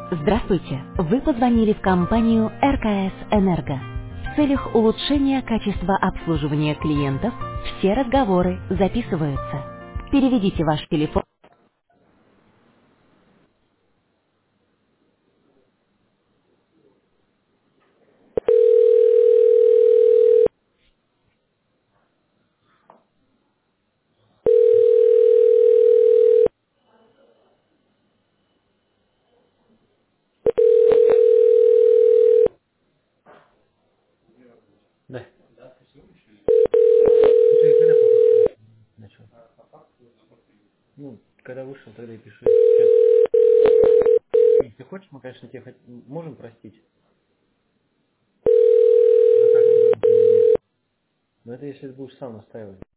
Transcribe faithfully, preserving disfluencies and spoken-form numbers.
Здравствуйте! Вы позвонили в компанию эр ка эс «Энерго». В целях улучшения качества обслуживания клиентов все разговоры записываются. Переведите ваш телефон. Да. Ну, ты когда походу начал? Ну, когда вышел, тогда и пишу. Сейчас. Если хочешь, мы, конечно, тебе хот- можем простить. Ну, так, это, например, нет. Но это если ты будешь сам настаивать.